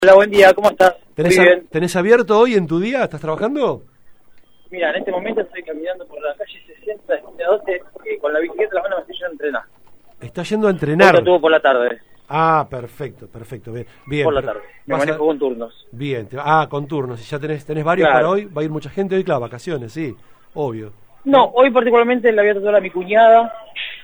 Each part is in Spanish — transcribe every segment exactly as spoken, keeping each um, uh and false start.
Hola, buen día, ¿cómo estás? ¿Tenés, Muy bien. ¿Tenés abierto hoy en tu día? ¿Estás trabajando? Mira, en este momento estoy caminando por la calle sesenta, esquina doce, eh, con la bicicleta en la mano me estoy yendo a entrenar. Está yendo a entrenar. Hoy lo tuvo por la tarde. Ah, perfecto, perfecto. Bien, bien. Por la tarde. Me manejo a... con turnos. Bien, te... ah, con turnos. ¿Y ya tenés, tenés varios claro. para hoy? ¿Va a ir mucha gente hoy? Claro, vacaciones, sí, obvio. No, hoy particularmente la voy a tatuar a mi cuñada.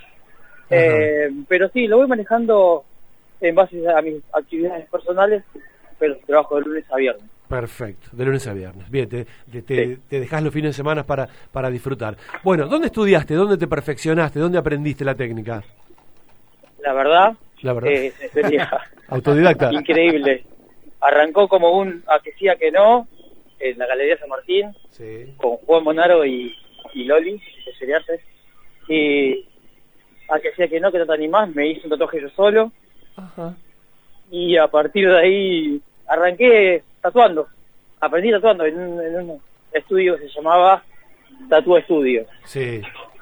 Eh, pero sí, lo voy manejando en base a mis actividades personales, pero trabajo de lunes a viernes. Perfecto, de lunes a viernes. Bien, te, te, te, sí. te dejás los fines de semana para, para disfrutar. Bueno, ¿dónde estudiaste? ¿Dónde te perfeccionaste? ¿Dónde aprendiste la técnica? La verdad, la verdad. Eh, sería autodidacta. Increíble. Arrancó como un a que sí, a que no, en la Galería San Martín, sí. con Juan Monaro y, y Loli, de Seriarse. Y a que sí, a que no, que no te animás, me hice un tatuaje yo solo. Ajá. Y a partir de ahí arranqué tatuando. Aprendí tatuando en un, en un estudio que se llamaba Tatúa Estudio. Sí.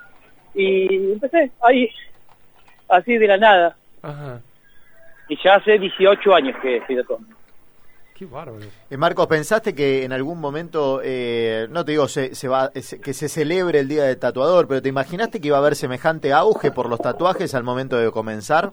Y empecé ahí, así de la nada. Ajá. Y ya hace dieciocho años que estoy tatuando. Qué bárbaro. Eh, Marcos, ¿pensaste que en algún momento, eh, no te digo se, se va, se, que se celebre el Día del Tatuador, pero te imaginaste que iba a haber semejante auge por los tatuajes al momento de comenzar?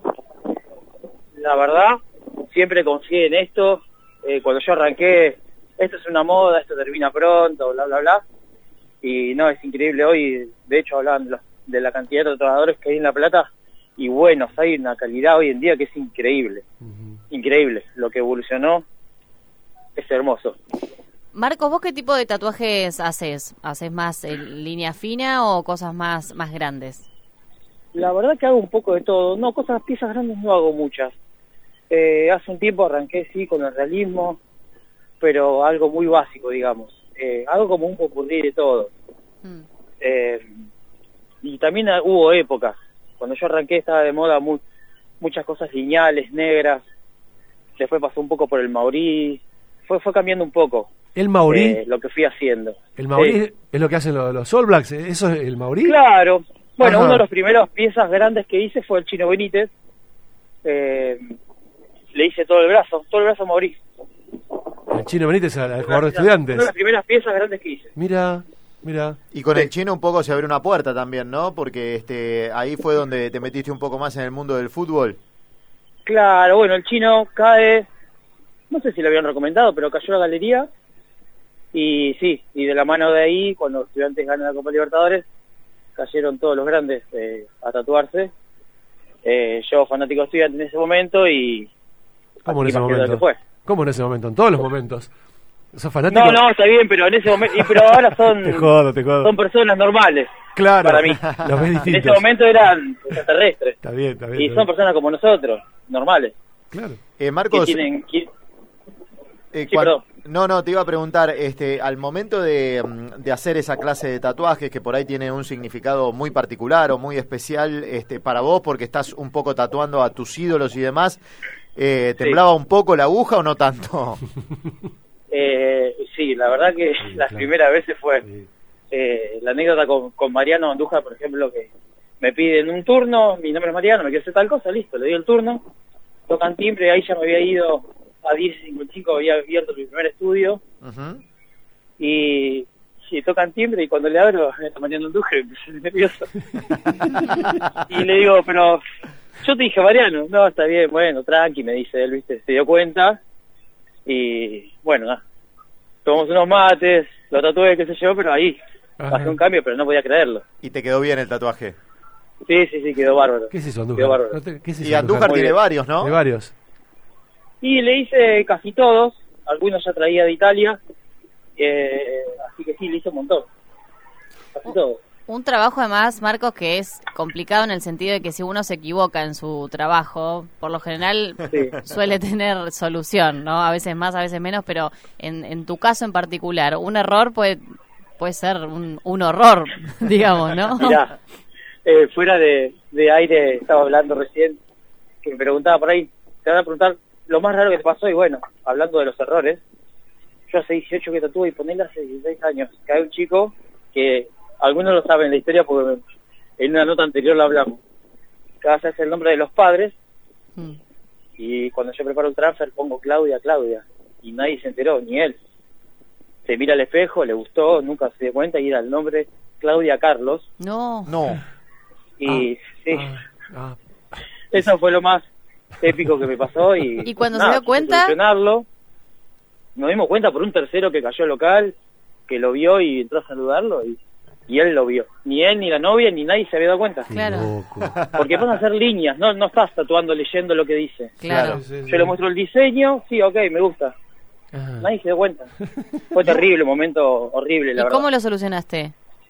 La verdad, siempre confié en esto. Eh, cuando yo arranqué, esto es una moda, esto termina pronto, bla, bla, bla. Y no, es increíble hoy. De hecho, hablaban de, los, de la cantidad de tatuadores que hay en La Plata. Y buenos, hay una calidad hoy en día que es increíble. Uh-huh. Increíble. Lo que evolucionó es hermoso. Marcos, ¿vos qué tipo de tatuajes haces? ¿Haces más en línea fina o cosas más, más grandes? La verdad que hago un poco de todo. No, cosas, piezas grandes no hago muchas. Eh, hace un tiempo arranqué, sí, con el realismo, pero algo muy básico, digamos. Eh, algo como un popurrí de todo. Mm. Eh, y también hubo épocas. Cuando yo arranqué estaba de moda muy, muchas cosas lineales, negras. Después pasó un poco por el maurí. Fue fue cambiando un poco. ¿El maurí? Eh, lo que fui haciendo. ¿El maurí sí. es lo que hacen los, los All Blacks? ¿Eso es el maurí? Claro. Bueno, Ajá. Uno de los primeros piezas grandes que hice fue el Chino Benítez. Eh, le hice todo el brazo, todo el brazo maurí. El Chino Benítez, el jugador de Estudiantes. Una de las primeras piezas grandes que hice. Mira, mira. Y con sí. el Chino un poco se abrió una puerta también, ¿no? Porque este ahí fue donde te metiste un poco más en el mundo del fútbol. Claro, bueno, el Chino cae, no sé si lo habían recomendado, pero cayó a la galería. Y sí, y de la mano de ahí, cuando los Estudiantes ganan la Copa Libertadores, cayeron todos los grandes eh, a tatuarse. Eh, yo fanático de Estudiantes en ese momento y... ¿Cómo en ese momento? Fue. ¿Cómo en ese momento? En todos los momentos. ¿Sos fanático? No, no, está bien, pero en ese momento... Pero ahora son... te jodo, te jodo. Son personas normales. Claro. Para mí. Los ves distintos. En ese momento eran extraterrestres. Está bien, está bien. Y está son bien. personas como nosotros, normales. Claro. Eh, Marcos... Que tienen... Que... Eh, sí, cuando, no, no, te iba a preguntar, este, al momento de, de hacer esa clase de tatuajes, que por ahí tiene un significado muy particular o muy especial este, para vos, porque estás un poco tatuando a tus ídolos y demás, eh, ¿temblaba sí. un poco la aguja o no tanto? Eh, sí, la verdad que sí, las claro. primeras veces fue sí. eh, la anécdota con, con Mariano Andújar, por ejemplo, que me piden un turno, mi nombre es Mariano, me quiero hacer tal cosa, listo, le doy el turno, tocan timbre, ahí ya me había ido a diez cincuenta y cinco, había abierto mi primer estudio, uh-huh. y, y tocan timbre, y cuando le abro, me está Mariano Andújar, y me puse nervioso. Y le digo, pero yo te dije, Mariano, no, está bien, bueno, tranqui, me dice él, viste, se dio cuenta, y bueno, nah, tomamos unos mates, lo tatué, qué sé yo, pero ahí pasó un cambio, pero no podía creerlo. ¿Y te quedó bien el tatuaje? Sí, sí, sí, quedó bárbaro. ¿Qué es eso, Andújar? Quedó bárbaro. ¿No te, ¿qué es eso, y Andújar tiene bien. varios, ¿no? De varios. Y le hice casi todos, algunos ya traía de Italia, eh, así que sí, le hice un montón, casi un, todos. Un trabajo además, Marcos, que es complicado en el sentido de que si uno se equivoca en su trabajo, por lo general sí. suele tener solución, ¿no? A veces más, a veces menos, pero en, en tu caso en particular, un error puede puede ser un, un horror, digamos, ¿no? Mirá, eh, fuera de, de aire estaba hablando recién, que me preguntaba por ahí, te van a preguntar lo más raro que te pasó, y bueno, hablando de los errores, yo hace dieciocho que tatúo y ponele hace dieciséis años, que hay un chico que, algunos lo saben la historia porque en una nota anterior lo hablamos, que hace el nombre de los padres, mm. y cuando yo preparo el transfer pongo Claudia, Claudia, y nadie se enteró, ni él. Se mira al espejo, le gustó, nunca se dio cuenta y era el nombre Claudia Carlos. No. No. Y Ah, sí, ah, ah. eso fue lo más épico que me pasó. Y, ¿Y cuando nada, se dio cuenta? solucionarlo. Nos dimos cuenta por un tercero que cayó al local, que lo vio y entró a saludarlo y, y él lo vio. Ni él, ni la novia, ni nadie se había dado cuenta. Qué Claro. loco. Porque van a hacer líneas, no no estás tatuando leyendo lo que dice. Claro. Sí, sí, sí. Yo le muestro el diseño, sí, ok, me gusta. Ah. Nadie se dio cuenta. Fue terrible, un momento horrible, ¿Y la verdad. cómo lo solucionaste?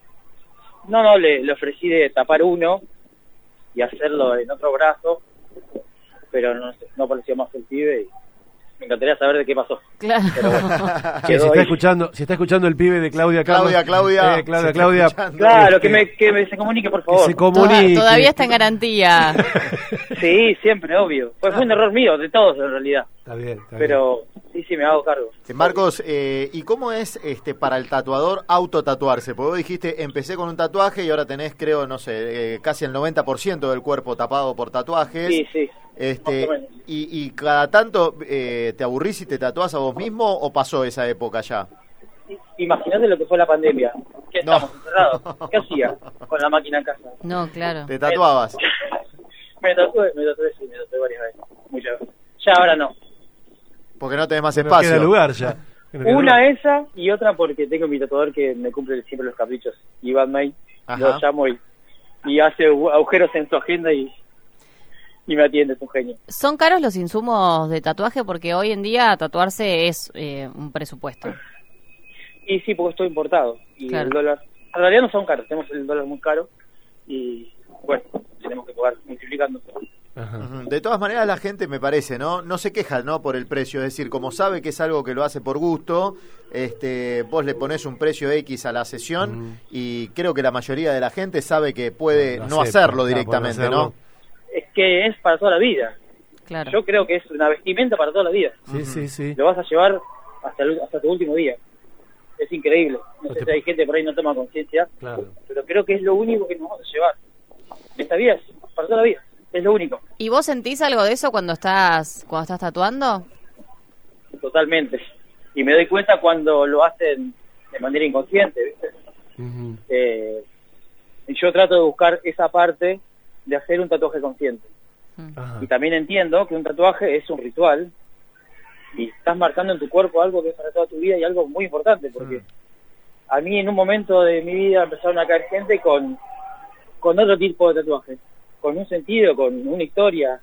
No, no, le, le ofrecí de tapar uno y hacerlo en otro brazo, pero no, no parecía más el pibe y me encantaría saber de qué pasó. Claro. Pero bueno, Che, si quedó está ahí. escuchando, si está escuchando el pibe de Claudia Carlos, Claudia, Claudia. eh, Claudia, se está Claudia, escuchando. Claro, este, que me, que me se comunique, por que favor. se Toda- comunique. todavía está en garantía. Sí, siempre, obvio. Fue, fue un error mío, de todos en realidad. Está bien, está bien. Pero sí, sí, me hago cargo. Eh, Marcos, eh, ¿y cómo es este para el tatuador autotatuarse? Porque vos dijiste, empecé con un tatuaje y ahora tenés, creo, no sé, eh, casi el noventa por ciento del cuerpo tapado por tatuajes. Sí, sí. Este, Más o menos. y, y cada tanto, eh, ¿te aburrís y te tatuás a vos mismo o pasó esa época ya? Imagínate lo que fue la pandemia. ¿Qué No. estamos encerrados? ¿Qué hacía con la máquina en casa? No, claro. ¿Te tatuabas? Me tatué, me tatué, sí, me tatué varias veces. Muchas veces. Ya ahora no. Porque no tenés más No queda espacio. lugar ya. No queda Una lugar. esa y otra porque tengo mi tatuador que me cumple siempre los caprichos. Iván May. Ajá. Lo llamo y, y hace agu- agujeros en su agenda y, y me atiende, es un genio. ¿Son caros los insumos de tatuaje? Porque hoy en día tatuarse es eh, un presupuesto. Y sí, porque estoy importado. Y Claro. el dólar... En realidad no son caros, tenemos el dólar muy caro. Y bueno, tenemos que pagar multiplicando. Ajá. Ujú. De todas maneras, la gente, me parece, ¿no? No se queja, ¿no? Por el precio. Es decir, como sabe que es algo que lo hace por gusto, este, vos le ponés un precio X a la sesión Mm. y creo que la mayoría de la gente sabe que puede Lo no acepta, hacerlo claro, directamente, puede no ¿no? hacerlo. Es que es para toda la vida. Claro. Yo creo que es una vestimenta para toda la vida. Sí, sí, sí. Lo vas a llevar hasta, el- hasta tu último día. Es increíble. No No sé te- si hay gente por ahí no toma conciencia, Claro. pero creo que es lo único que nos vamos a llevar. Esta vida es para toda la vida. Es lo único. ¿Y vos sentís algo de eso cuando estás cuando estás tatuando? Totalmente. Y me doy cuenta cuando lo hacen de manera inconsciente, ¿viste? Ujú. Eh, y yo trato de buscar esa parte de hacer un tatuaje consciente. Ajá. Y también entiendo que un tatuaje es un ritual y estás marcando en tu cuerpo algo que es para toda tu vida y algo muy importante, porque a mí en un momento de mi vida empezaron a caer gente con, con otro tipo de tatuajes, con un sentido, con una historia.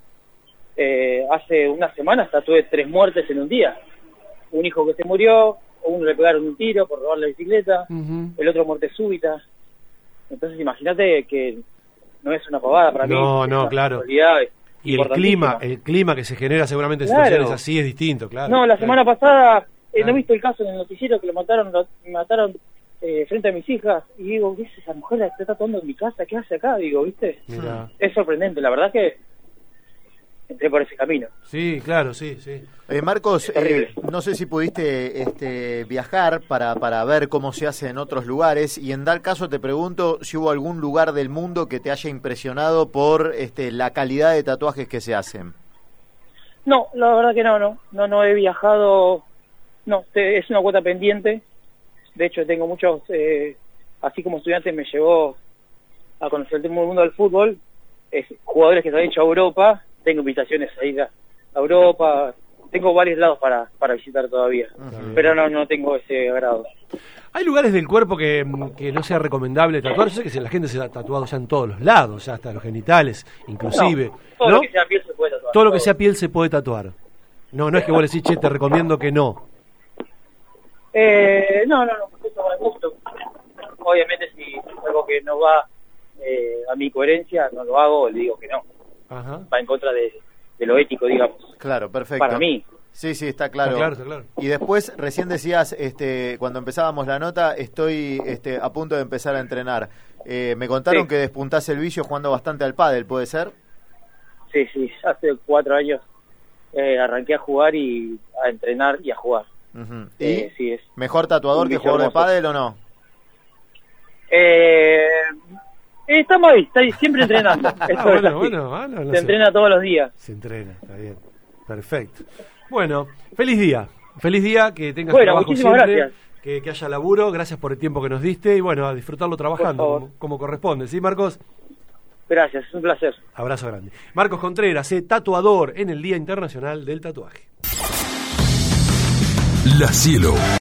Eh, hace unas semanas tatué tres muertes en un día. Un hijo que se murió, uno le pegaron un tiro por robar la bicicleta, Ujú. el otro muerte súbita. Entonces imagínate que no es una pavada para mí. No, es no, una claro. responsabilidad Y el importantísima. clima, el clima que se genera seguramente en Claro. situaciones así es distinto, claro. No, la Claro. semana pasada, eh, Claro. ¿no he visto el caso en el noticiero que lo mataron lo mataron eh, frente a mis hijas? Y digo, ¿qué es esa mujer la está tatuando en mi casa? ¿Qué hace acá? Digo, ¿viste? Mirá. Es sorprendente, la verdad que entré por ese camino. Sí, claro, sí, sí. Eh, Marcos, Es terrible. eh, no sé si pudiste este, viajar para, para ver cómo se hace en otros lugares y en tal caso te pregunto si hubo algún lugar del mundo que te haya impresionado por este, la calidad de tatuajes que se hacen. No, la verdad que no, no, no, no he viajado, no, te- es una cuota pendiente. De hecho, tengo muchos, eh, así como estudiante me llevó a conocer el mundo del fútbol, es, jugadores que se han hecho a Europa, tengo invitaciones a ir a Europa, tengo varios lados para, para visitar todavía, Ujú. pero no, no tengo ese grado. ¿Hay lugares del cuerpo que, que no sea recomendable tatuar? Yo sé que se- la gente se ha tatuado ya en todos los lados, ya hasta los genitales, inclusive. No, todo ¿no? lo que sea piel se puede tatuar. Todo lo que sea piel se puede tatuar. No, no es que vos le decís, che, te recomiendo que no. Eh, no, no, no, eso va al gusto. Obviamente si es algo que no va eh, a mi coherencia, no lo hago, le digo que no. Ajá. Va en contra de, de lo ético, digamos. Claro, perfecto. Para mí. Sí, sí, está claro. Está claro, está claro. Y después, recién decías, este, cuando empezábamos la nota, estoy este, a punto de empezar a entrenar. Eh, me contaron Sí. que despuntás el vicio jugando bastante al pádel, ¿puede ser? Sí, sí, hace cuatro años eh, arranqué a jugar y a entrenar y a jugar. Ujú. ¿Y Eh, sí, es. mejor tatuador un que vicio jugador de hermoso. pádel o no? Eh, estamos ahí, está ahí, siempre entrenando. Esto Ah, es bueno, así. bueno, bueno, no Se sé. entrena todos los días. Se entrena, está bien. Perfecto. Bueno, feliz día. Feliz día, que tengas bueno, trabajo muchísimas siempre, gracias. que, que haya laburo, gracias por el tiempo que nos diste y bueno, a disfrutarlo trabajando como, como corresponde, ¿sí, Marcos? Gracias, es un placer. Abrazo grande. Marcos Contreras, eh, tatuador en el Día Internacional del Tatuaje. La Cielo.